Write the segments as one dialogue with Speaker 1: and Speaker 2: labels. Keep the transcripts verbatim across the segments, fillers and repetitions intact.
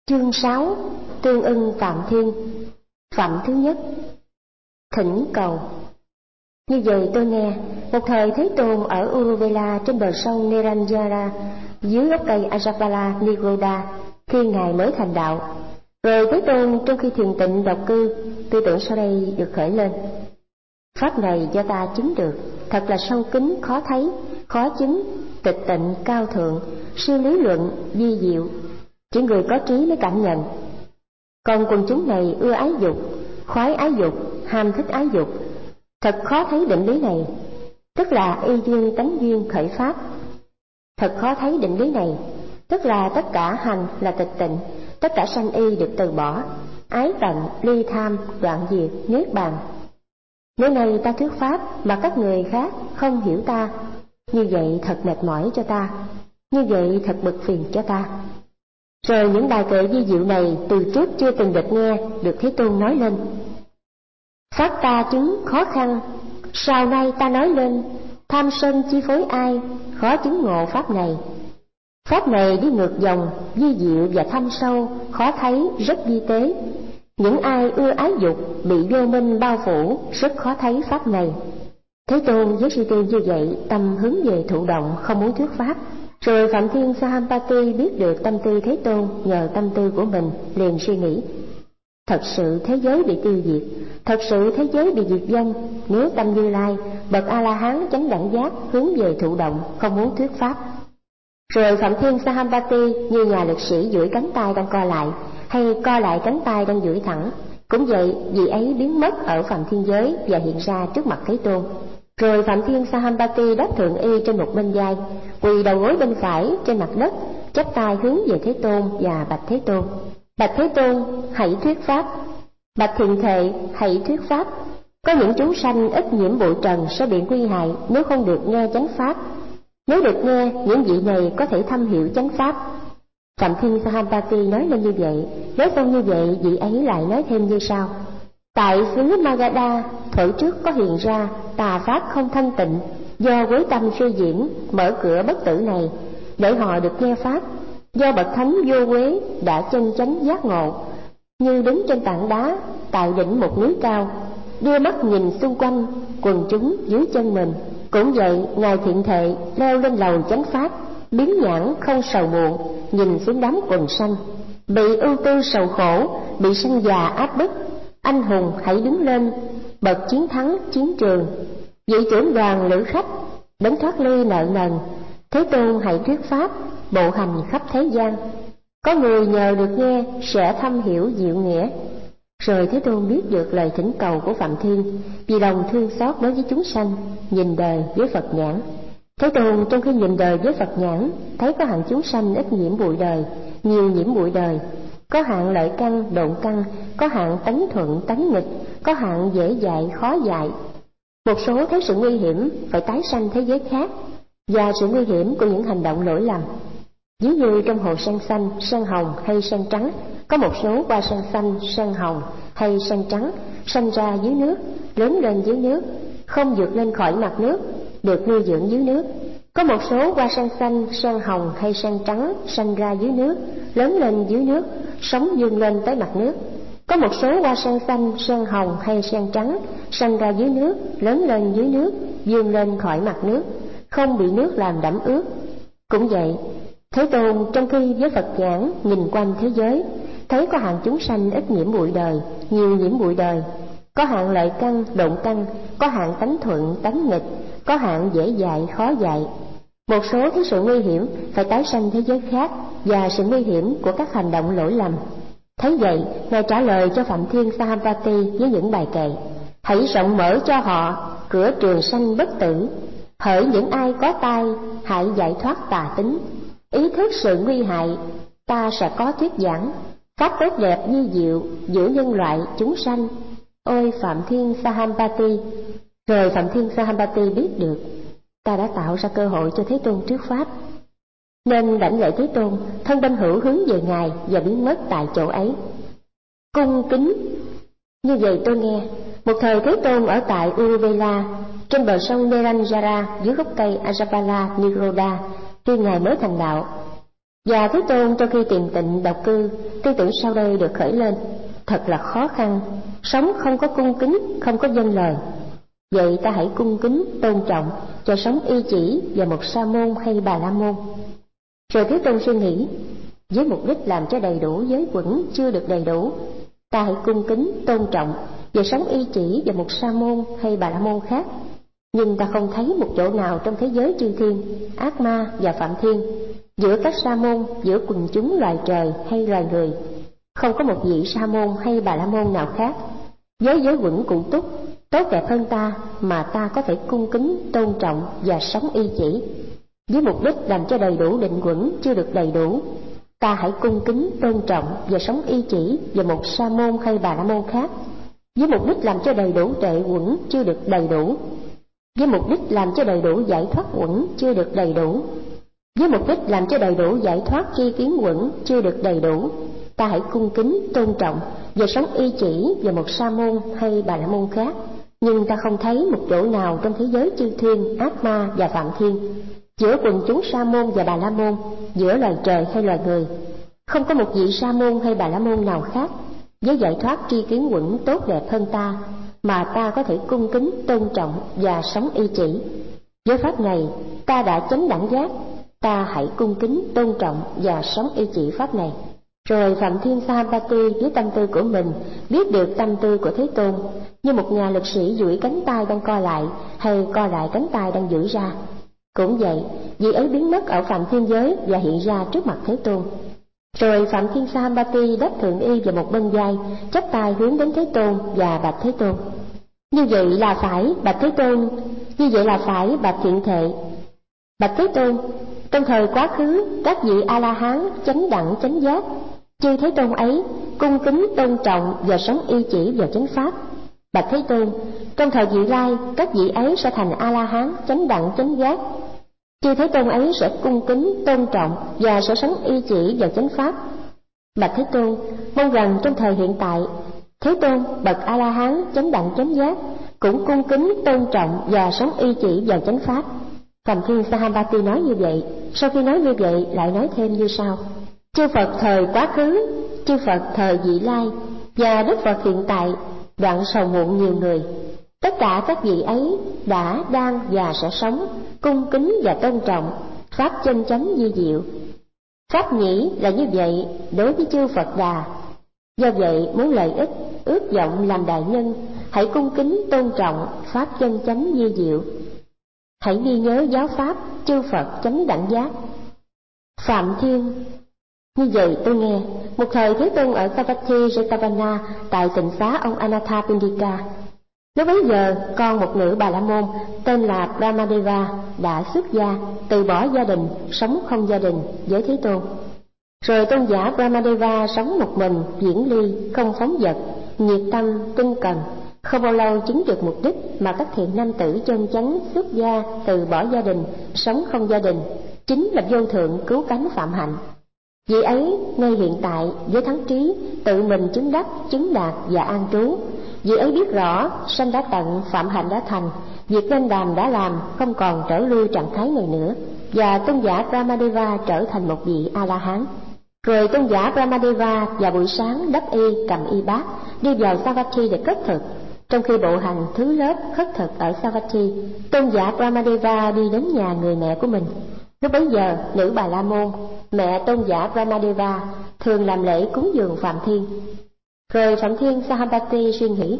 Speaker 1: Chương sáu. Tương ưng Phạm Thiên. Phẩm thứ nhất. Thỉnh cầu. Như vậy tôi nghe, một thời Thế Tôn ở Uruvela trên bờ sông Neranjara, dưới gốc cây Ajapala Nigoda, khi Ngài mới thành đạo. Rồi Thế Tôn trong khi thiền tịnh độc cư, tư tưởng sau đây được khởi lên. Pháp này do ta chứng được, thật là sâu kín, khó thấy, khó chứng, tịch tịnh, cao thượng, siêu lý luận, vi diệu, chỉ người có trí mới cảm nhận. Còn quần chúng này ưa ái dục, khoái ái dục, ham thích ái dục, thật khó thấy định lý này, tức là y duyên tánh duyên khởi pháp. Thật khó thấy định lý này, tức là tất cả hành là tịch tịnh, tất cả sanh y được từ bỏ, ái tận, ly tham, đoạn diệt, niết bàn. Nếu này ta thuyết pháp mà các người khác không hiểu ta, như vậy thật mệt mỏi cho ta, như vậy thật bực phiền cho ta. Rồi những bài kệ vi diệu này từ trước chưa từng được nghe, được Thế Tôn nói lên. Pháp ta chứng khó khăn, sau nay ta nói lên, tham sân chi phối ai, khó chứng ngộ pháp này. Pháp này đi ngược dòng, vi diệu và thâm sâu, khó thấy, rất vi tế. Những ai ưa ái dục, bị vô minh bao phủ, rất khó thấy pháp này. Thế Tôn với suy tư như vậy, tâm hướng về thụ động, không muốn thuyết pháp. Rồi Phạm Thiên Sahampati biết được tâm tư Thế Tôn, nhờ tâm tư của mình liền suy nghĩ. Thật sự thế giới bị tiêu diệt, thật sự thế giới bị diệt vong, nếu tâm Như Lai, bậc A-la-hán chánh đẳng giác hướng về thụ động, không muốn thuyết pháp. Rồi Phạm Thiên Sahampati như nhà lực sĩ duỗi cánh tay đang co lại, hay co lại cánh tay đang duỗi thẳng. Cũng vậy, vị ấy biến mất ở Phạm Thiên giới và hiện ra trước mặt Thế Tôn. Rồi Phạm Thiên Sahampati đáp thượng y trên một bên vai, quỳ đầu gối bên phải trên mặt đất, chắp tay hướng về Thế Tôn và bạch Thế Tôn. Bạch Thế Tôn, hãy thuyết pháp. Bạch Thiện Thệ, hãy thuyết pháp. Có những chúng sanh ít nhiễm bụi trần sẽ bị nguy hại nếu không được nghe chánh pháp. Nếu được nghe, những vị này có thể thâm hiểu chánh pháp. Phạm Thiên Sahampati nói lên như vậy. Nói xong như vậy, vị ấy lại nói thêm như sau. Tại xứ Magadha, thuở trước có hiện ra tà pháp không thanh tịnh, do quấy tâm suy diễn, mở cửa bất tử này, để họ được nghe pháp. Do bậc thánh vô quế đã chân chánh giác ngộ, như đứng trên tảng đá tại đỉnh một núi cao, đưa mắt nhìn xung quanh, quần chúng dưới chân mình. Cũng vậy, Ngài Thiện Thệ leo lên lầu chánh pháp, biến nhãn không sầu muộn, nhìn xuống đám quần sanh, bị ưu tư sầu khổ, bị sanh già áp bức. Anh hùng hãy đứng lên, bậc chiến thắng chiến trường, vị trưởng đoàn lữ khách, đấng thoát ly nợ nần. Thế Tôn hãy thuyết pháp, bộ hành khắp thế gian. Có người nhờ được nghe sẽ thâm hiểu diệu nghĩa. Rồi Thế Tôn biết được lời thỉnh cầu của Phạm Thiên, vì lòng thương xót đối với chúng sanh, nhìn đời với Phật nhãn. Thế Tôn trong khi nhìn đời với Phật nhãn, thấy có hạng chúng sanh ít nhiễm bụi đời, nhiều nhiễm bụi đời. Có hạng lợi căn, độn căn, có hạng tánh thuận, tánh nghịch, có hạng dễ dạy, khó dạy. Một số thấy sự nguy hiểm phải tái sanh thế giới khác, và sự nguy hiểm của những hành động lỗi lầm. Ví như trong hồ sen xanh, sen hồng hay sen trắng, có một số hoa sen xanh, sen hồng hay sen trắng sanh ra dưới nước, lớn lên dưới nước, không vượt lên khỏi mặt nước, được nuôi dưỡng dưới nước. Có một số hoa sen xanh, sen hồng hay sen trắng sanh ra dưới nước, lớn lên dưới nước, sống vươn lên tới mặt nước. Có một số hoa sen xanh, sen hồng hay sen trắng sanh ra dưới nước, lớn lên dưới nước, vươn lên khỏi mặt nước, không bị nước làm đẫm ướt. Cũng vậy, Thế Tôn trong khi với Phật nhãn nhìn quanh thế giới, thấy có hạng chúng sanh ít nhiễm bụi đời, nhiều nhiễm bụi đời. Có hạng lợi căn, độn căn, có hạng tánh thuận, tánh nghịch, có hạng dễ dạy, khó dạy. Một số thấy sự nguy hiểm phải tái sanh thế giới khác, và sự nguy hiểm của các hành động lỗi lầm. Thấy vậy, Ngài trả lời cho Phạm Thiên Sahampati với những bài kệ. Hãy rộng mở cho họ cửa trường sanh bất tử. Hỡi những ai có tai, hãy giải thoát tà tính. Ý thức sự nguy hại, ta sẽ có thuyết giảng. Pháp tốt đẹp như diệu giữa nhân loại chúng sanh. Ôi Phạm Thiên Sahampati! Rồi Phạm Thiên Sahampati biết được, ta đã tạo ra cơ hội cho Thế Tôn thuyết pháp, nên đảnh lễ Thế Tôn, thân bên hữu hướng về Ngài và biến mất tại chỗ ấy. Cung kính. Như vậy tôi nghe, một thời Thế Tôn ở tại Uruvela, trên bờ sông Neranjara, dưới gốc cây Ajapala Nigoda, khi Ngài mới thành đạo. Và Thế Tôn trong khi tìm tịnh độc cư, tư tưởng sau đây được khởi lên: thật là khó khăn, sống không có cung kính, không có vâng lời. Vậy ta hãy cung kính, tôn trọng cho sống y chỉ và một sa môn hay bà la môn. Rồi Thế Tôn suy nghĩ, với mục đích làm cho đầy đủ giới quẩn chưa được đầy đủ, ta hãy cung kính, tôn trọng và sống y chỉ và một sa môn hay bà la môn khác. Nhưng ta không thấy một chỗ nào trong thế giới chư thiên, ác ma và phạm thiên, giữa các sa môn, giữa quần chúng loài trời hay loài người, không có một vị sa môn hay bà la môn nào khác với giới quẩn cụ túc tốt đẹp hơn ta mà ta có thể cung kính, tôn trọng và sống y chỉ. Với mục đích làm cho đầy đủ định quẩn chưa được đầy đủ, ta hãy cung kính, tôn trọng và sống y chỉ và một sa môn hay bà la môn khác. Với mục đích làm cho đầy đủ tuệ quẩn chưa được đầy đủ, với mục đích làm cho đầy đủ giải thoát quẩn chưa được đầy đủ, với mục đích làm cho đầy đủ giải thoát tri kiến quẩn chưa được đầy đủ, ta hãy cung kính, tôn trọng và sống y chỉ và một sa môn hay bà la môn khác. Nhưng ta không thấy một chỗ nào trong thế giới chư thiên, ác ma và phạm thiên, giữa quần chúng sa môn và bà la môn, giữa loài trời hay loài người, không có một vị sa môn hay bà la môn nào khác với giải thoát tri kiến quẩn tốt đẹp hơn ta mà ta có thể cung kính, tôn trọng và sống y chỉ. Với pháp này ta đã chánh đẳng giác, ta hãy cung kính, tôn trọng và sống y chỉ pháp này. Rồi Phạm Thiên Sahampati với tâm tư của mình biết được tâm tư của Thế Tôn, như một nhà lực sĩ duỗi cánh tay đang co lại hay co lại cánh tay đang duỗi ra. Cũng vậy, vị ấy biến mất ở Phạm Thiên giới và hiện ra trước mặt Thế Tôn. Rồi Phạm Thiên Sahampati đắp thượng y vào một bên vai, chắp tay hướng đến Thế Tôn và bạch Thế Tôn: như vậy là phải, bạch Thế Tôn, như vậy là phải, bạch Thiện Thệ. Bạch Thế Tôn, trong thời quá khứ, các vị A La Hán chánh đẳng chánh giác, chư Thế Tôn ấy cung kính, tôn trọng và sống y chỉ vào chánh pháp. Bạch Thế Tôn, trong thời vị lai, các vị ấy sẽ thành A La Hán chánh đẳng chánh giác, chư Thế Tôn ấy sẽ cung kính, tôn trọng và sẽ sống y chỉ vào chánh pháp. Bạch Thế Tôn, mong rằng trong thời hiện tại, Thế Tôn bậc A La Hán chánh đẳng chánh giác cũng cung kính, tôn trọng và sống y chỉ vào chánh pháp. Phạm Thiên Sahampati nói như vậy. Sau khi nói như vậy lại nói thêm như sau: chư Phật thời quá khứ, chư Phật thời vị lai và Đức Phật hiện tại đoạn sầu muộn nhiều người, tất cả các vị ấy đã, đang và sẽ sống cung kính và tôn trọng pháp chân chánh vi diệu. Pháp nhĩ là như vậy đối với chư Phật Đà. Do vậy muốn lợi ích, ước vọng làm đại nhân, hãy cung kính tôn trọng pháp chân chánh vi diệu. Hãy ghi nhớ giáo pháp chư Phật chánh đẳng giác. Phạm Thiên: như vậy tôi nghe, một thời Thế Tôn ở Savatthi Jetavana tại tịnh xá ông Anathapindika. Lúc bấy giờ, con một nữ Bà La Môn tên là Brahmadeva đã xuất gia, từ bỏ gia đình, sống không gia đình với Thế Tôn. Rồi tôn giả Brahmadeva sống một mình, viễn ly, không phóng dật, nhiệt tâm, tinh cần. Không bao lâu chứng được mục đích mà các thiện nam tử chân chánh xuất gia, từ bỏ gia đình, sống không gia đình, chính là vô thượng cứu cánh phạm hạnh. Vị ấy ngay hiện tại với thắng trí tự mình chứng đắc, chứng đạt và an trú. Vị ấy biết rõ sanh đã tận, phạm hạnh đã thành, việc nên làm đã làm, không còn trở lui trạng thái này nữa. Và tôn giả Brahmadeva trở thành một vị A La Hán. Rồi tôn giả Brahmadeva vào buổi sáng đắp y, cầm y bát, đi vào Savatthi để khất thực. Trong khi bộ hành thứ lớp khất thực ở Savatthi, tôn giả Brahmadeva đi đến nhà người mẹ của mình. Lúc bấy giờ, nữ Bà La Môn, mẹ tôn giả Brahmadeva, thường làm lễ cúng dường Phạm Thiên. Rồi Phạm Thiên Sahampati suy nghĩ,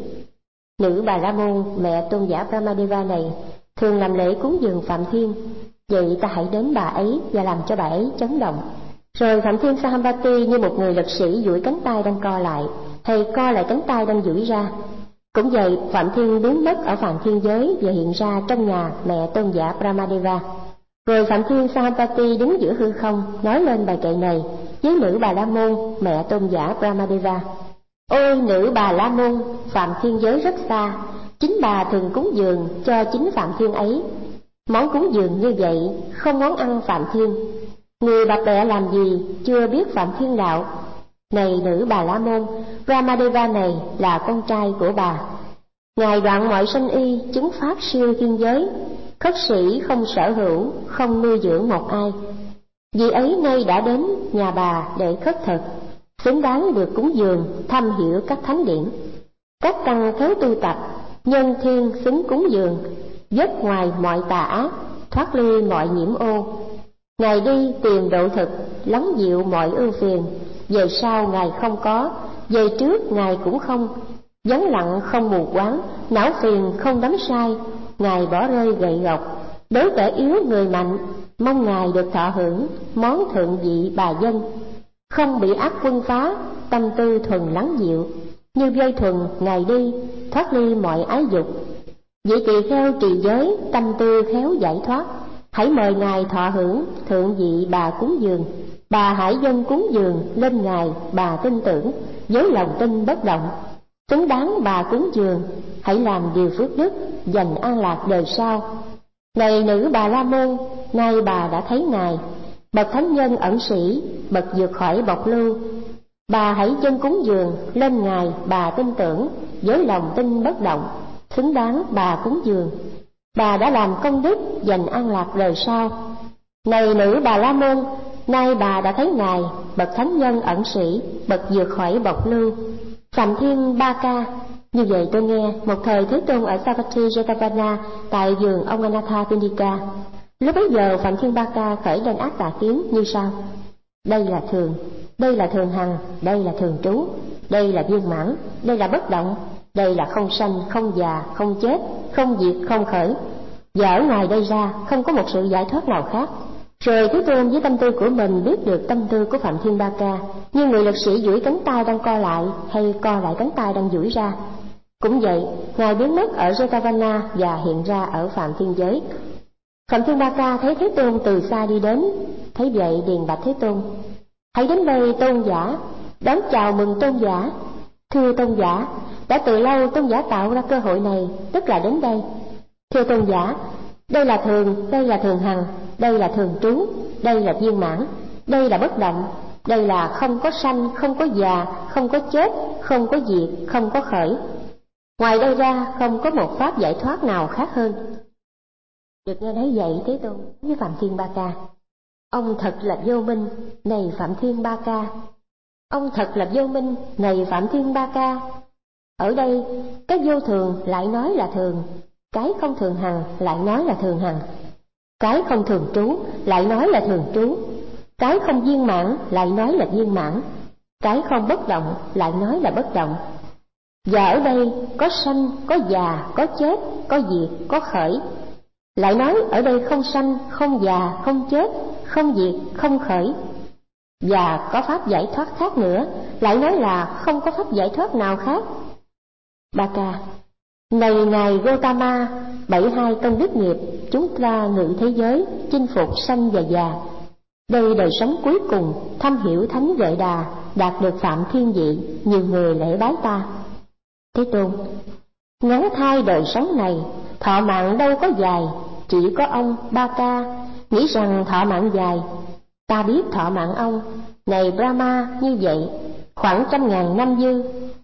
Speaker 1: nữ Bà La Môn, mẹ tôn giả Brahmadeva này, thường làm lễ cúng dường Phạm Thiên, vậy ta hãy đến bà ấy và làm cho bà ấy chấn động. Rồi Phạm Thiên Sahampati như một người lực sĩ duỗi cánh tay đang co lại, hay co lại cánh tay đang duỗi ra. Cũng vậy, Phạm Thiên biến mất ở Phạm Thiên giới và hiện ra trong nhà mẹ tôn giả Brahmadeva. Rồi Phạm Thiên Sahampati đứng giữa hư không, nói lên bài kệ này với nữ Bà La Môn, mẹ tôn giả Brahmadeva: ôi nữ Bà La Môn, Phạm Thiên giới rất xa, chính bà thường cúng dường cho chính Phạm Thiên ấy. Món cúng dường như vậy không món ăn Phạm Thiên. Người bạc bẹ làm gì chưa biết Phạm Thiên đạo. Này nữ Bà La Môn, Brahmadeva này là con trai của bà. Ngài đoạn mọi sanh y, chứng pháp siêu thiên giới, khất sĩ không sở hữu, không nuôi dưỡng một ai. Vị ấy nay đã đến nhà bà để khất thực, xứng đáng được cúng dường, thăm hiểu các thánh điển. Các tăng khéo tu tập, nhân thiên xứng cúng dường, dứt ngoài mọi tà ác, thoát ly mọi nhiễm ô. Ngài đi tìm độ thực, lắng dịu mọi ưu phiền. Về sau Ngài không có, về trước Ngài cũng không. Vắng lặng không mù quáng, não phiền không đắm sai. Ngài bỏ rơi gậy gộc, đối kẻ yếu người mạnh. Mong Ngài được thọ hưởng món thượng vị bà dân. Không bị ác quân phá, tâm tư thuần lắng dịu. Như dây thuần Ngài đi, thoát ly mọi ái dục. Vị tỳ kheo trì giới, tâm tư khéo giải thoát. Hãy mời Ngài thọ hưởng thượng vị bà cúng dường. Bà hãy dâng cúng dường lên Ngài, bà tin tưởng, với lòng tin bất động. Xứng đáng bà cúng dường, hãy làm điều phước đức, dành an lạc đời sau. Này nữ Bà La Môn, nay bà đã thấy Ngài, bậc thánh nhân ẩn sĩ, bậc vượt khỏi bọc lưu. Bà hãy dâng cúng dường lên Ngài, bà tin tưởng, với lòng tin bất động. Xứng đáng bà cúng dường, bà đã làm công đức, dành an lạc đời sau. Này nữ Bà La Môn, nay bà đã thấy Ngài, bậc thánh nhân ẩn sĩ, bậc vượt khỏi bọc lưu. Phạm Thiên Ba Ca. Như vậy tôi nghe một thời Thế Tôn ở Savatthi Jetavana tại vườn ông Anatha Pindika. Lúc bấy giờ Phạm Thiên Ba Ca khởi lên ác tà kiến như sau: đây là thường, đây là thường hằng, đây là thường trú, đây là viên mãn, đây là bất động, đây là không sanh, không già, không chết, không diệt, không khởi. Và ở ngoài đây ra không có một sự giải thoát nào khác. Rồi Thế Tôn với tâm tư của mình biết được tâm tư của Phạm Thiên Ba Ca, như người lực sĩ duỗi cánh tay đang co lại hay co lại cánh tay đang duỗi ra. Cũng vậy, Ngài biến mất ở Jetavana và hiện ra ở Phạm Thiên giới. Phạm Thiên Ba Ca thấy Thế Tôn từ xa đi đến, thấy vậy liền bạch Thế Tôn: hãy đến đây tôn giả, đón chào mừng tôn giả. Thưa tôn giả, đã từ lâu tôn giả tạo ra cơ hội này, tức là đến đây. Thưa tôn giả, đây là thường, đây là thường hằng, đây là thường trú, đây là viên mãn, đây là bất động, đây là không có sanh, không có già, không có chết, không có diệt, không có khởi. Ngoài đây ra không có một pháp giải thoát nào khác hơn. Được nghe thấy vậy, Thế Tôn với Phạm Thiên Ba Ca: ông thật là vô minh, này Phạm Thiên Ba Ca. Ông thật là vô minh, này Phạm Thiên Ba Ca. Ở đây, cái vô thường lại nói là thường, cái không thường hằng lại nói là thường hằng, cái không thường trú lại nói là thường trú, cái không viên mãn lại nói là viên mãn, cái không bất động lại nói là bất động. Và ở đây có sanh, có già, có chết, có diệt, có khởi. Lại nói ở đây không sanh, không già, không chết, không diệt, không khởi. Và có pháp giải thoát khác nữa, lại nói là không có pháp giải thoát nào khác. Ba Ca: này ngài Gotama, bảy hai công đức nghiệp, chúng ta ngự thế giới, chinh phục sanh và già. Đây đời sống cuối cùng, thâm hiểu thánh Vệ Đà, đạt được phạm thiên vị, nhiều người lễ bái ta. Thế Tôn: ngắn thai đời sống này, thọ mạng đâu có dài, chỉ có ông Ba Ca nghĩ rằng thọ mạng dài. Ta biết thọ mạng ông, này Brahma, như vậy, khoảng trăm ngàn năm dư.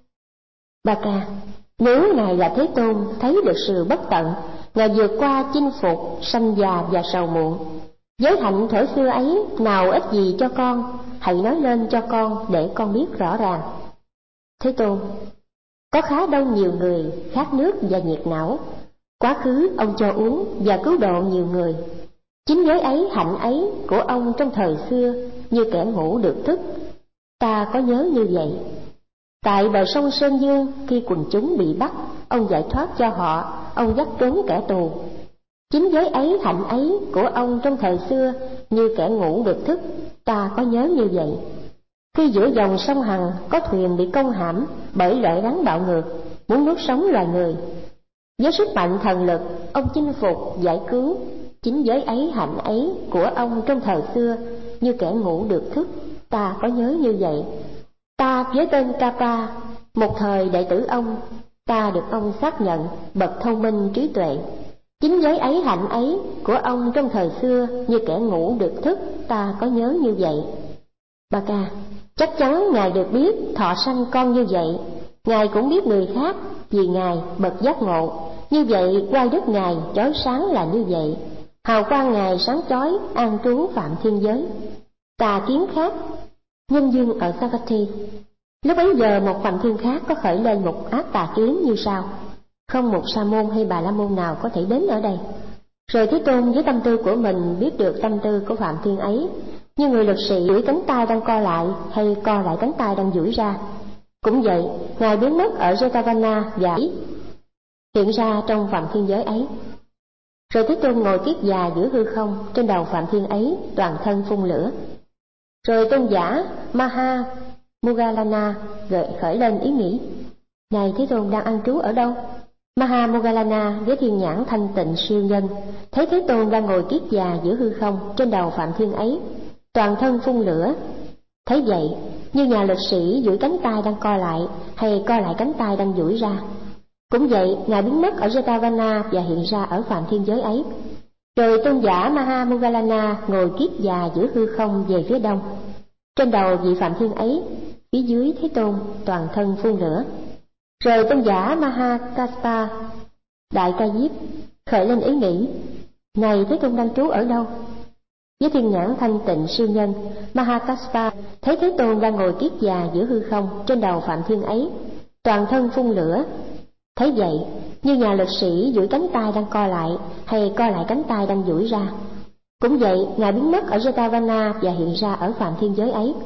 Speaker 1: Ba Ca: nếu ngài là Thế Tôn thấy được sự bất tận, ngài vượt qua chinh phục sanh già và sầu muộn, giới hạnh thuở xưa ấy nào ích gì cho con, hãy nói lên cho con để con biết rõ ràng. Thế Tôn: có khá đông nhiều người khát nước và nhiệt não, quá khứ ông cho uống và cứu độ nhiều người. Chính giới ấy, hạnh ấy của ông trong thời xưa, như kẻ ngủ được thức, ta có nhớ như vậy. Tại bờ sông Sơn Dương, khi quần chúng bị bắt, ông giải thoát cho họ, ông dắt trốn kẻ tù. Chính giới ấy, hạnh ấy của ông trong thời xưa, như kẻ ngủ được thức, ta có nhớ như vậy. Khi giữa dòng sông Hằng có thuyền bị công hãm bởi lợi rắn bạo ngược, muốn nuốt sống loài người, với sức mạnh thần lực, ông chinh phục, giải cứu. Chính giới ấy, hạnh ấy của ông trong thời xưa, như kẻ ngủ được thức, ta có nhớ như vậy. Ta với tên Kapa, một thời đệ tử ông, ta được ông xác nhận bậc thông minh trí tuệ. Chính giới ấy, hạnh ấy của ông trong thời xưa, như kẻ ngủ được thức, ta có nhớ như vậy. Ba Ca: chắc chắn ngài được biết thọ sanh con như vậy, ngài cũng biết người khác, vì ngài bậc giác ngộ. Như vậy oai đức ngài chói sáng là như vậy, hào quang ngài sáng chói, an trú phạm thiên giới. Tà kiến khác, nhân duyên ở Savatthi. Lúc bấy giờ một Phạm Thiên khác có khởi lên một ác tà kiến như sau: không một sa môn hay bà la môn nào có thể đến ở đây. Rồi Thế Tôn với tâm tư của mình biết được tâm tư của Phạm Thiên ấy, như người lực sĩ duỗi cánh tay đang co lại hay co lại cánh tay đang duỗi ra. Cũng vậy, Ngài biến mất ở Jetavana và hiện ra trong Phạm Thiên giới ấy. Rồi Thế Tôn ngồi kiết già giữa hư không, trên đầu Phạm Thiên ấy toàn thân phun lửa. Rồi tôn giả Maha Moggallana gợi khởi lên ý nghĩ: này Thế Tôn đang ăn trú ở đâu? Maha Moggallana với thiên nhãn thanh tịnh siêu nhân thấy Thế Tôn đang ngồi kiết già giữa hư không, trên đầu Phạm Thiên ấy toàn thân phun lửa. Thấy vậy, như nhà lực sĩ duỗi cánh tay đang co lại hay co lại cánh tay đang duỗi ra. Cũng vậy, Ngài biến mất ở Jetavana và hiện ra ở Phạm Thiên giới ấy. Rồi tôn giả Maha Moggallana ngồi kiết già giữa hư không về phía đông, trên đầu vị Phạm Thiên ấy, phía dưới Thế Tôn toàn thân phun lửa. Rồi tôn giả Maha Kassapa Đại Ca Diếp khởi lên ý nghĩ: này Thế Tôn đang trú ở đâu? Với thiên nhãn thanh tịnh siêu nhân, Maha Kassapa thấy Thế Tôn đang ngồi kiết già giữa hư không, trên đầu Phạm Thiên ấy toàn thân phun lửa. Thấy vậy, như nhà lực sĩ duỗi cánh tay đang co lại hay co lại cánh tay đang duỗi ra. Cũng vậy, Ngài biến mất ở Jetavana và hiện ra ở Phạm Thiên giới ấy.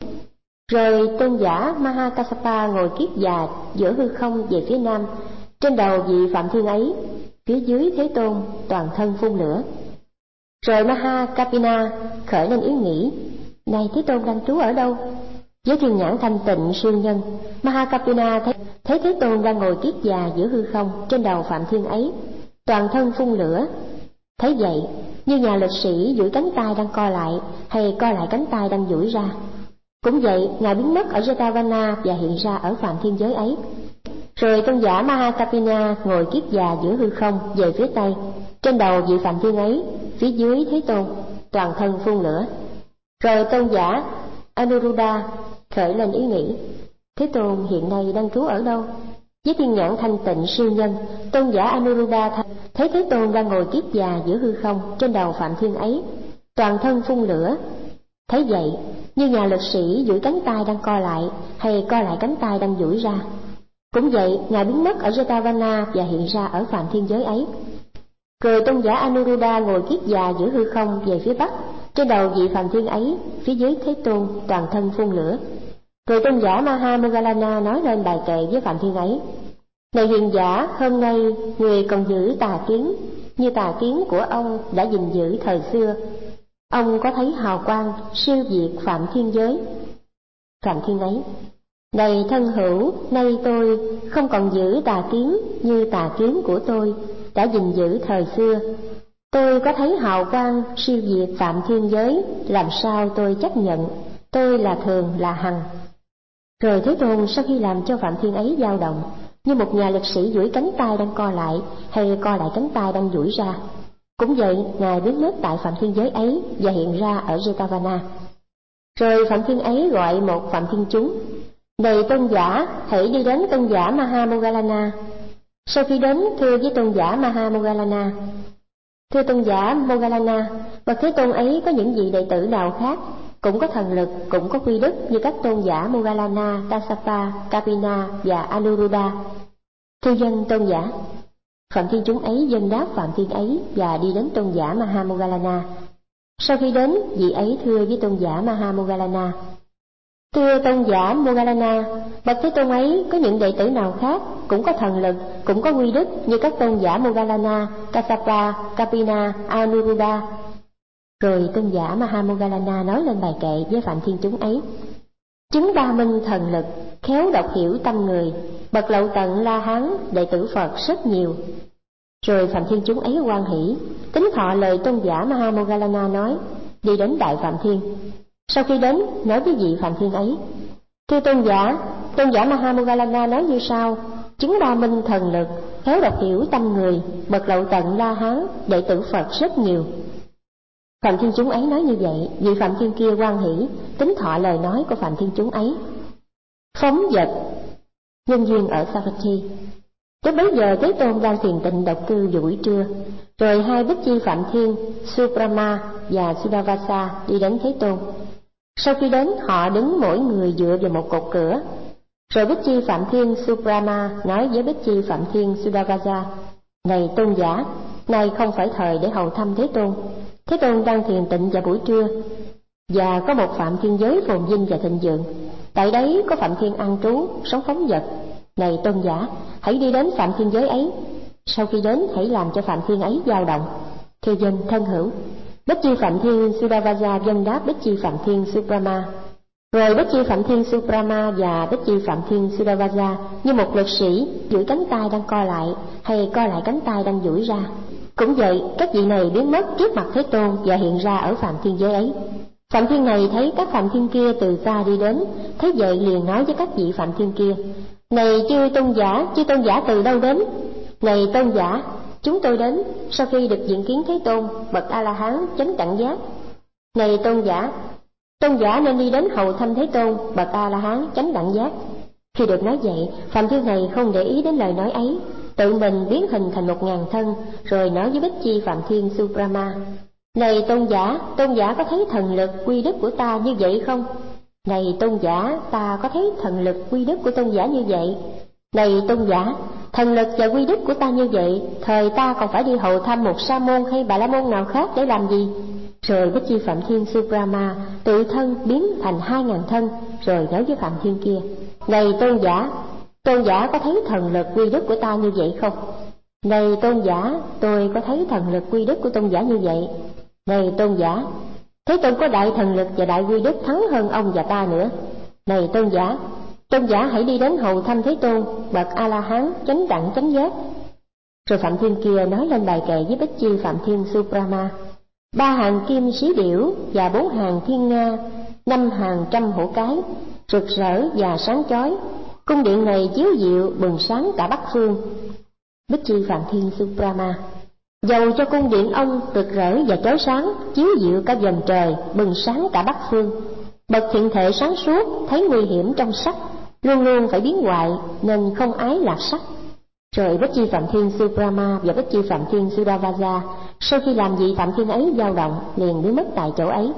Speaker 1: Rồi tôn giả Maha Kassapa ngồi kiết già giữa hư không về phía nam, trên đầu vị Phạm Thiên ấy, phía dưới Thế Tôn toàn thân phun lửa. Rồi Maha Kapina khởi lên ý nghĩ: này Thế Tôn đang trú ở đâu? Với thiên nhãn thanh tịnh siêu nhân, Maha Kapina thấy, thấy Thế Tôn đang ngồi kiết già giữa hư không, trên đầu Phạm Thiên ấy toàn thân phun lửa. Thấy vậy, như nhà lực sĩ duỗi cánh tay đang co lại hay co lại cánh tay đang duỗi ra. Cũng vậy, Ngài biến mất ở Jetavana và hiện ra ở Phạm Thiên giới ấy. Rồi tôn giả Maha Kapina ngồi kiết già giữa hư không về phía tây, trên đầu vị Phạm Thiên ấy, phía dưới Thế Tôn toàn thân phun lửa. Rồi tôn giả Anuruddha khởi lên ý nghĩ: Thế Tôn hiện nay đang trú ở đâu? Với thiên nhãn thanh tịnh siêu nhân, tôn giả Anuruddha thấy Thế Tôn đang ngồi kiết già giữa hư không, trên đầu Phạm Thiên ấy toàn thân phun lửa. Thấy vậy, như nhà lực sĩ duỗi cánh tay đang co lại hay co lại cánh tay đang duỗi ra. Cũng vậy, Ngài biến mất ở Jetavana và hiện ra ở Phạm Thiên giới ấy. Rồi tôn giả Anuruddha ngồi kiết già giữa hư không về phía bắc, trên đầu vị Phạm Thiên ấy, phía dưới Thế Tôn toàn thân phun lửa. Rồi tôn giả Maha Moggallana nói lên bài kệ với Phạm Thiên ấy: này hiền giả, hôm nay người còn giữ tà kiến, như tà kiến của ông đã gìn giữ thời xưa. Ông có thấy hào quang siêu diệt Phạm Thiên giới? Phạm Thiên ấy: này thân hữu, nay tôi không còn giữ tà kiến như tà kiến của tôi đã gìn giữ thời xưa. Tôi có thấy hào quang siêu diệt Phạm Thiên giới, làm sao tôi chấp nhận tôi là thường là hằng? Rồi Thế Tôn sau khi làm cho Phạm Thiên ấy dao động, như một nhà lực sĩ duỗi cánh tay đang co lại hay co lại cánh tay đang duỗi ra. Cũng vậy, Ngài biến mất tại Phạm Thiên giới ấy và hiện ra ở Jetavana. Rồi Phạm Thiên ấy gọi một Phạm Thiên chúng: này tôn giả, hãy đi đến tôn giả Maha Moggallana. Sau khi đến, thưa với tôn giả Maha Moggallana: thưa tôn giả Moggallana, bậc Thế Tôn ấy có những vị đệ tử nào khác cũng có thần lực, cũng có quy đức như các tôn giả Moggallana, Kassapa, Kapina và Anuruddha? Thưa dân tôn giả. Phạm Thiên chúng ấy dân đáp Phạm Thiên ấy và đi đến tôn giả Maha Moggallana. Sau khi đến, vị ấy thưa với tôn giả Maha Moggallana: thưa tôn giả Moggallana, bậc Thế Tôn ấy có những đệ tử nào khác cũng có thần lực, cũng có quy đức như các tôn giả Moggallana, Kassapa, Kapina, Anuruddha? Rồi tôn giả Maha Moggallana nói lên bài kệ với Phạm Thiên chúng ấy: chứng ba minh thần lực, khéo đọc hiểu tâm người, bậc lậu tận La Hán, đệ tử Phật rất nhiều. Rồi Phạm Thiên chúng ấy hoan hỷ, tín thọ lời tôn giả Maha Moggallana nói, đi đến Đại Phạm Thiên. Sau khi đến, nói với vị Phạm Thiên ấy: thưa tôn giả, tôn giả Maha Moggallana nói như sau: chứng ba minh thần lực, khéo đọc hiểu tâm người, bậc lậu tận La Hán, đệ tử Phật rất nhiều. Phạm Thiên chúng ấy nói như vậy, vị Phạm Thiên kia hoan hỷ, tín thọ lời nói của Phạm Thiên chúng ấy. Phóng dật, nhân duyên ở Savatthi. Tới bấy giờ Thế Tôn đang thiền tịnh độc cư vào buổi trưa. Rồi hai bích chi Phạm Thiên, Subrahma và Sudavasa đi đến Thế Tôn. Sau khi đến, họ đứng mỗi người dựa vào một cột cửa. Rồi Bích Chi Phạm Thiên Subrama nói với Bích Chi Phạm Thiên Sudavaja: Này tôn giả, nay không phải thời để hầu thăm Thế Tôn. Thế Tôn đang thiền tịnh vào buổi trưa, và có một Phạm Thiên giới phồn vinh và thịnh vượng. Tại đấy có Phạm Thiên an trú, sống phóng dật. Này tôn giả, hãy đi đến Phạm Thiên giới ấy. Sau khi đến, hãy làm cho Phạm Thiên ấy dao động. Thưa dân thân hữu. Bích Chi Phạm Thiên Sudavaja vâng đáp Bích Chi Phạm Thiên Subrama. Rồi Bích Chi Phạm Thiên Subrama và Bích Chi Phạm Thiên Sudavaja như một lực sĩ duỗi cánh tay đang co lại, hay co lại cánh tay đang duỗi ra. Cũng vậy, các vị này biến mất trước mặt Thế Tôn và hiện ra ở Phạm Thiên giới ấy. Phạm Thiên này thấy các Phạm Thiên kia từ xa đi đến, thấy vậy liền nói với các vị Phạm Thiên kia: Này chư tôn giả, chư tôn giả từ đâu đến? Này tôn giả, chúng tôi đến sau khi được diện kiến Thế Tôn, bậc A La Hán chánh đẳng giác. Này tôn giả, tôn giả nên đi đến hầu thăm Thế Tôn, bậc A La Hán chánh đẳng giác. Khi được nói vậy, Phạm Thiên này không để ý đến lời nói ấy, tự mình biến hình thành một ngàn thân, rồi nói với Bích Chi Phạm Thiên Subrama: Này tôn giả, tôn giả có thấy thần lực quy đức của ta như vậy không? Này tôn giả, ta có thấy thần lực quy đức của tôn giả như vậy. Này tôn giả, thần lực và quy đức của ta như vậy, thời ta còn phải đi hầu thăm một sa môn hay bà la môn nào khác để làm gì? Rồi Bích Chi Phạm Thiên Subrama tự thân biến thành hai ngàn thân, rồi nói với Phạm Thiên kia: Này tôn giả, tôn giả có thấy thần lực quy đức của ta như vậy không? Này tôn giả, tôi có thấy thần lực quy đức của tôn giả như vậy. Này tôn giả, Thế Tôn có đại thần lực và đại quy đức thắng hơn ông và ta nữa. Này tôn giả, tôn giả hãy đi đến hầu thăm Thế Tôn, bậc A La Hán chánh đẳng chánh giác. Rồi Phạm Thiên kia nói lên bài kệ với Bích Chi Phạm Thiên Subrama: Ba hàng kim sĩ điểu và bốn hàng thiên nga, năm hàng trăm hổ cái, rực rỡ và sáng chói. Cung điện này chiếu diệu bừng sáng cả Bắc phương. Bích Chi Phạm Thiên Subrama: Dầu cho cung điện ông rực rỡ và chói sáng, chiếu diệu cả vầng trời, bừng sáng cả Bắc phương. Bậc thiện thể sáng suốt thấy nguy hiểm trong sắc, luôn luôn phải biến hoại nên không ái lạc sắc. Rồi Bích Chi Phạm Thiên Subrama và Bích Chi Phạm Thiên Sudavaja sau khi làm vị Phạm Thiên ấy dao động liền biến mất tại chỗ ấy.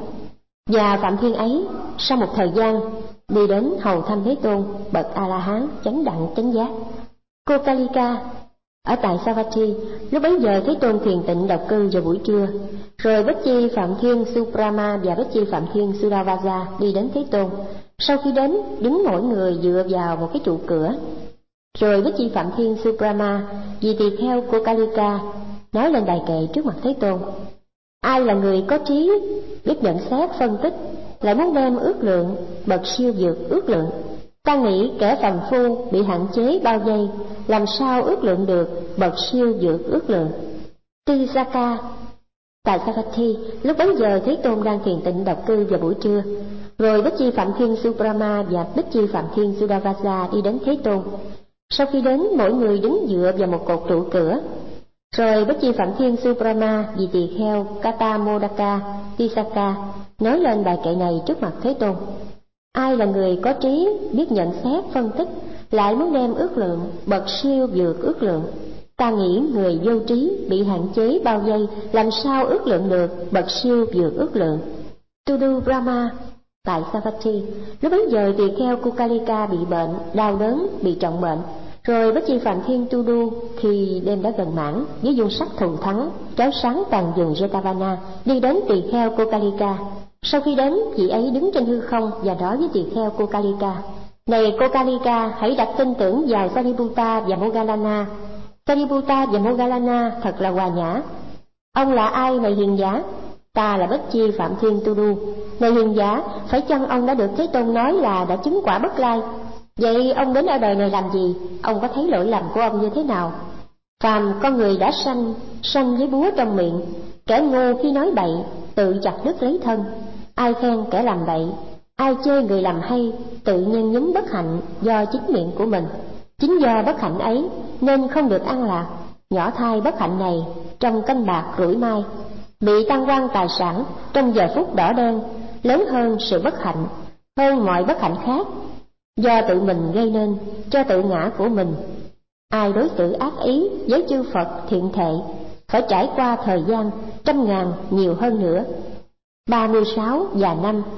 Speaker 1: Và Phạm Thiên ấy sau một thời gian đi đến hầu thăm Thế Tôn, bậc A La Hán chánh đẳng chánh giác. Cô Kalika ở tại Savatthi, lúc bấy giờ Thế Tôn thiền tịnh độc cư vào buổi trưa. Rồi Bích Chi Phạm Thiên Subrama và Bích Chi Phạm Thiên Sudavaja đi đến Thế Tôn. Sau khi đến, đứng mỗi người dựa vào một cái trụ cửa. Rồi Bích Chi Phạm Thiên Subrama vì tỳ kheo của Kalika nói lên bài kệ trước mặt Thế Tôn: Ai là người có trí, biết nhận xét phân tích, lại muốn đem ước lượng, bậc siêu vượt ước lượng. Ta nghĩ kẻ phàm phu bị hạn chế bao vây, làm sao ước lượng được bậc siêu vượt ước lượng. Tisaka tại Savatthi, lúc bấy giờ Thế Tôn đang thiền tịnh độc cư vào buổi trưa. Rồi Bích Chi Phạm Thiên Subrama và Bích Chi Phạm Thiên Sudavaja đi đến Thế Tôn. Sau khi đến, mỗi người đứng dựa vào một cột trụ cửa. Rồi Bích Chi Phạm Thiên Subrama vì tỳ kheo Katamodaka Tisaka nói lên bài kệ này trước mặt Thế Tôn: Ai là người có trí, biết nhận xét phân tích, lại muốn đem ước lượng, bậc siêu vượt ước lượng. Ta nghĩ người vô trí bị hạn chế bao vây, làm sao ước lượng được bậc siêu vượt ước lượng. Tudu Brahma tại Savatthi, lúc bấy giờ tỳ kheo Kukalika bị bệnh, đau đớn, bị trọng bệnh. Rồi Bích Chi Phạm Thiên Tudu khi đêm đã gần mãn, với dung sắc thù thắng, chói sáng toàn vùng Jetavana, đi đến tỳ kheo Kukalika. Sau khi đến, vị ấy đứng trên hư không và nói với tỳ kheo Kukalika: Này Kukalika, hãy đặt tin tưởng vào Sariputta và Moggallana. Sariputta và Moggallana thật là hòa nhã. Ông là ai này hiền giả? Ta là Bích Chi Phạm Thiên Tudu. Này hiền giả, phải chăng ông đã được Thế Tôn nói là đã chứng quả Bất Lai? Vậy ông đến ở đời này làm gì? Ông có thấy lỗi lầm của ông như thế nào? Phàm con người đã sanh, sanh với búa trong miệng. Kẻ ngu khi nói bậy, tự chặt đứt lấy thân. Ai khen kẻ làm bậy, ai chê người làm hay, tự nhân nhúm bất hạnh do chính miệng của mình. Chính do bất hạnh ấy nên không được an lạc. Nhỏ thai bất hạnh này trong canh bạc rủi mai, bị tăng quan tài sản trong giờ phút đỏ đen, lớn hơn sự bất hạnh, hơn mọi bất hạnh khác, do tự mình gây nên cho tự ngã của mình. Ai đối xử ác ý với chư Phật thiện thệ, phải trải qua thời gian trăm ngàn nhiều hơn nữa. Ba mươi sáu và năm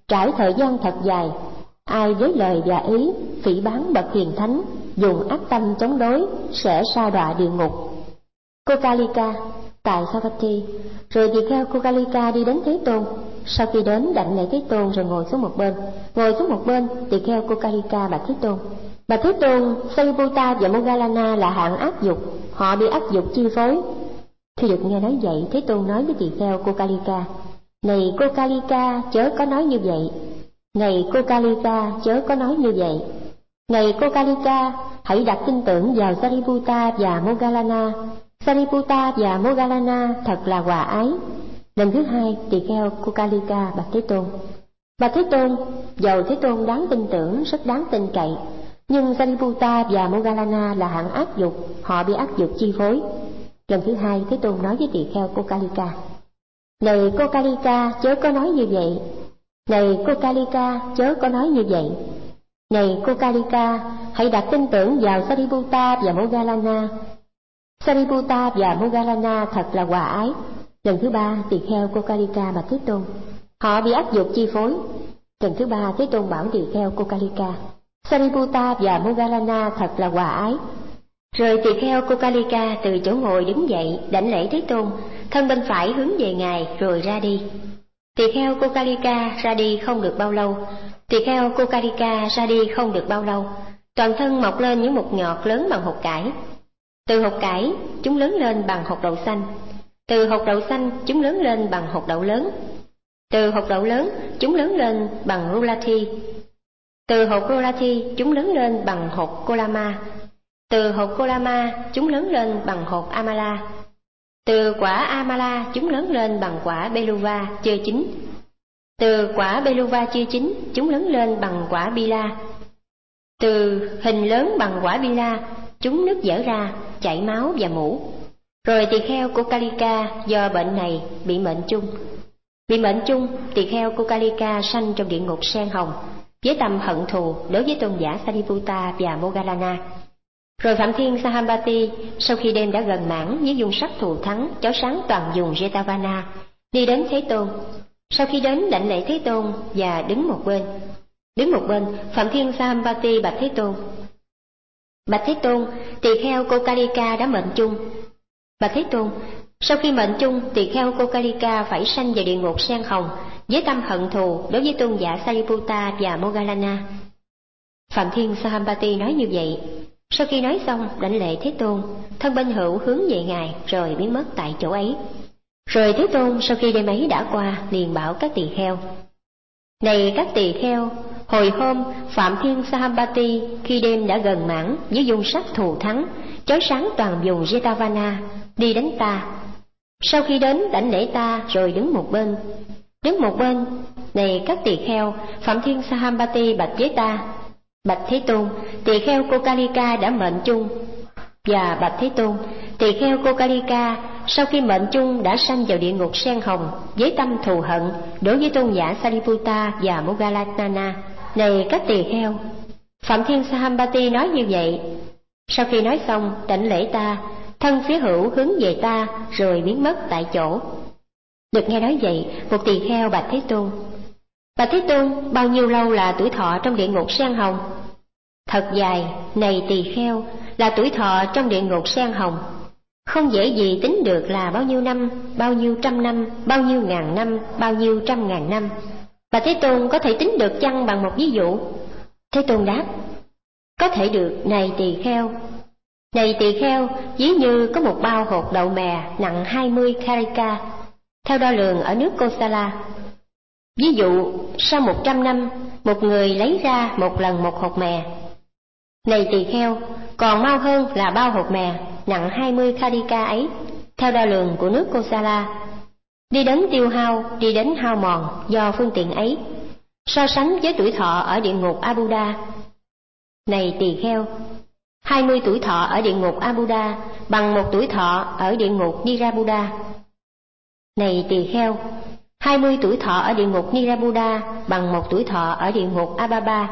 Speaker 1: Trải thời gian thật dài, ai với lời và ý phỉ báng bậc hiền thánh, dùng ác tâm chống đối sẽ sa đọa địa ngục. Kokalika tại Savatthi. Rồi tỳ kheo Kokalika đi đến Thế Tôn. Sau khi đến đảnh lễ Thế Tôn rồi ngồi xuống một bên. Ngồi xuống một bên, tỳ kheo Kokalika bạch Thế Tôn: Bạch Thế Tôn, Sariputta và Moggallana là hạng ác dục, họ bị ác dục chi phối. Khi được nghe nói vậy, Thế Tôn nói với tỳ kheo Kokalika: Này Kokalika, chớ có nói như vậy. Này Kokalika, chớ có nói như vậy. Này Kokalika, hãy đặt tin tưởng vào Sariputta và Moggallana. Sariputta và Moggallana thật là hòa ái. Lần thứ hai, tỳ kheo Kokalika bạch Thế Tôn: Bạch Thế Tôn, dầu Thế Tôn đáng tin tưởng, rất đáng tin cậy, nhưng Sariputta và Moggallana là hạng ác dục, họ bị ác dục chi phối. Lần thứ hai, Thế Tôn nói với tỳ kheo Kokalika: Này Kokalika, chớ có nói như vậy. Này Kokalika, chớ có nói như vậy. Này Kokalika, hãy đặt tin tưởng vào Sariputta và Moggallana. Sariputta và Moggallana thật là hòa ái. Lần thứ ba, tỳ kheo Kokalika bạch Thế Tôn: Họ bị ác dục chi phối. Lần thứ ba, Thế Tôn bảo tỳ kheo Kokalika: Sariputta và Moggallana thật là hòa ái. Rồi tỳ kheo Kokalika từ chỗ ngồi đứng dậy, đảnh lễ Thế Tôn, thân bên phải hướng về Ngài rồi ra đi. Tỳ kheo Kokalika ra đi không được bao lâu. Tỳ kheo Kokalika ra đi không được bao lâu, toàn thân mọc lên những mụn nhọt lớn bằng hột cải. Từ hột cải, chúng lớn lên bằng hột đậu xanh. Từ hột đậu xanh, chúng lớn lên bằng hột đậu lớn. Từ hột đậu lớn, chúng lớn lên bằng rulathi. Từ hột rulathi, chúng lớn lên bằng hột kolama. Từ hột kolama, chúng lớn lên bằng hột amala. Từ quả amala, chúng lớn lên bằng quả beluva chưa chín. Từ quả beluva chưa chín, chúng lớn lên bằng quả bila. Từ hình lớn bằng quả bila, chúng nứt dở ra, chảy máu và mủ. Rồi tỳ kheo Kokalika do bệnh này bị mệnh chung. Bị mệnh chung, tỳ kheo Kokalika sanh trong địa ngục sen hồng, với tâm hận thù đối với tôn giả Sariputta và Moggallana. Rồi Phạm Thiên Sahambati sau khi đêm đã gần mãn với dung sắc thù thắng, chói sáng toàn vùng Jetavana, đi đến Thế Tôn. Sau khi đến đảnh lễ Thế Tôn và đứng một bên. Đứng một bên, Phạm Thiên Sahambati bạch Thế Tôn: Bạch Thế Tôn, tỳ kheo Kokalika đã mệnh chung. Bạch Thế Tôn, sau khi mệnh chung, tỳ kheo Kokalika phải sanh vào địa ngục sen hồng với tâm hận thù đối với tôn giả Sariputta và Moggallana. Phạm Thiên Sahambati nói như vậy. Sau khi nói xong, đảnh lễ Thế Tôn, thân bên hữu hướng về Ngài rồi biến mất tại chỗ ấy. Rồi Thế Tôn sau khi đêm ấy đã qua, liền bảo các tỳ kheo: Này các tỳ kheo, hồi hôm Phạm Thiên Sahambati khi đêm đã gần mãn với dung sắc thù thắng, chói sáng toàn vùng Jetavana, đi đến ta. Sau khi đến đảnh lễ ta rồi đứng một bên. Đứng một bên, này các tỳ kheo, Phạm Thiên Sahambati bạch với ta: Bạch Thế Tôn, tỳ kheo Kokalika đã mệnh chung. Và bạch Thế Tôn, tỳ kheo Kokalika sau khi mệnh chung đã sanh vào địa ngục sen hồng với tâm thù hận đối với tôn giả Sariputta và Moggallana. Này các tỳ kheo, Phạm Thiên Sahambati nói như vậy. Sau khi nói xong, đảnh lễ ta, thân phía hữu hướng về ta rồi biến mất tại chỗ. Được nghe nói vậy, một tỳ kheo bạch Thế Tôn: Bạch Thế Tôn, bao nhiêu lâu là tuổi thọ trong địa ngục sen hồng? Thật dài, này tỳ kheo, là tuổi thọ trong địa ngục sen hồng. Không dễ gì tính được là bao nhiêu năm, bao nhiêu trăm năm, bao nhiêu ngàn năm, bao nhiêu trăm ngàn năm. Bạch Thế Tôn có thể tính được chăng bằng một ví dụ? Thế Tôn đáp: Có thể được, này tỳ kheo. Này tỳ kheo, ví như có một bao hột đậu mè nặng hai mươi karika, theo đo lường ở nước Kosala. Ví dụ, sau một trăm năm, một người lấy ra một lần một hột mè. Này tỳ kheo, còn mau hơn là bao hột mè nặng hai mươi karika ấy, theo đo lường của nước Kosala, đi đến tiêu hao, đi đến hao mòn do phương tiện ấy, so sánh với tuổi thọ ở địa ngục Abuda. Này tỳ kheo, hai mươi tuổi thọ ở địa ngục Abuda bằng một tuổi thọ ở địa ngục Nirabuda. Này tỳ kheo, hai mươi tuổi thọ ở địa ngục Nirabuda bằng một tuổi thọ ở địa ngục Ababa.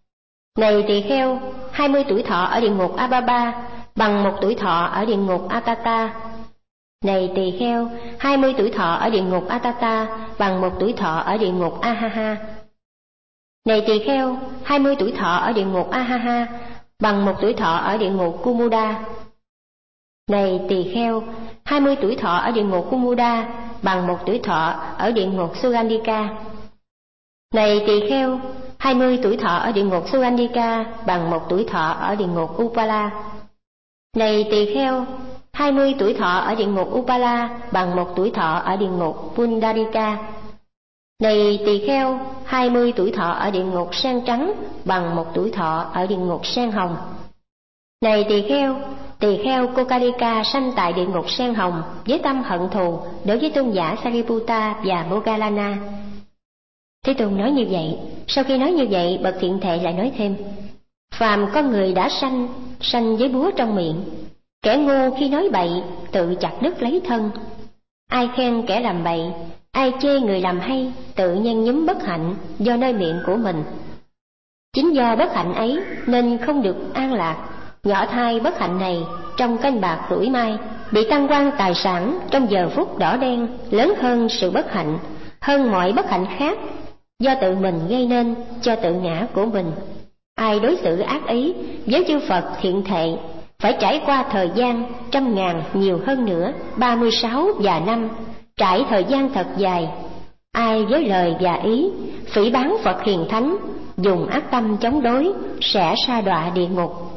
Speaker 1: Này tỳ kheo, hai mươi tuổi thọ ở địa ngục Ababa bằng một tuổi thọ ở địa ngục Atata. Này tỳ kheo, hai mươi tuổi thọ ở địa ngục Atata bằng một tuổi thọ ở địa ngục Ahaha. Này tỳ kheo, hai mươi tuổi thọ ở địa ngục Ahaha bằng một tuổi thọ ở địa ngục Kumuda. Này tỳ kheo, hai mươi tuổi thọ ở địa ngục Kumuda bằng một tuổi thọ ở địa ngục Sugandika. Này tỳ kheo, hai mươi tuổi thọ ở địa ngục Sugandika bằng một tuổi thọ ở địa ngục Upala. Này tỳ kheo, hai mươi tuổi thọ ở địa ngục Upala bằng một tuổi thọ ở địa ngục Pundarika. Này tỳ kheo, hai mươi tuổi thọ ở địa ngục sen trắng bằng một tuổi thọ ở địa ngục sen hồng. Này tỳ kheo, tỳ kheo Kokarika sanh tại địa ngục sen hồng với tâm hận thù đối với tôn giả Sariputta và Moggallana. Thế Tôn nói như vậy. Sau khi nói như vậy, bậc thiện thệ lại nói thêm: phàm con người đã sanh, sanh với búa trong miệng. Kẻ ngu khi nói bậy, tự chặt đứt lấy thân. Ai khen kẻ làm bậy, ai chê người làm hay, tự nhen nhúm bất hạnh do nơi miệng của mình. Chính do bất hạnh ấy nên không được an lạc. Nhỏ thai bất hạnh này trong canh bạc rủi mai, bị tăng quan tài sản trong giờ phút đỏ đen, lớn hơn sự bất hạnh, hơn mọi bất hạnh khác, do tự mình gây nên cho tự ngã của mình. Ai đối xử ác ý với chư Phật thiện thệ, phải trải qua thời gian trăm ngàn nhiều hơn nữa, ba mươi sáu và năm, trải thời gian thật dài. Ai với lời và ý phỉ báng Phật hiền thánh, dùng ác tâm chống đối, sẽ sa đọa địa ngục.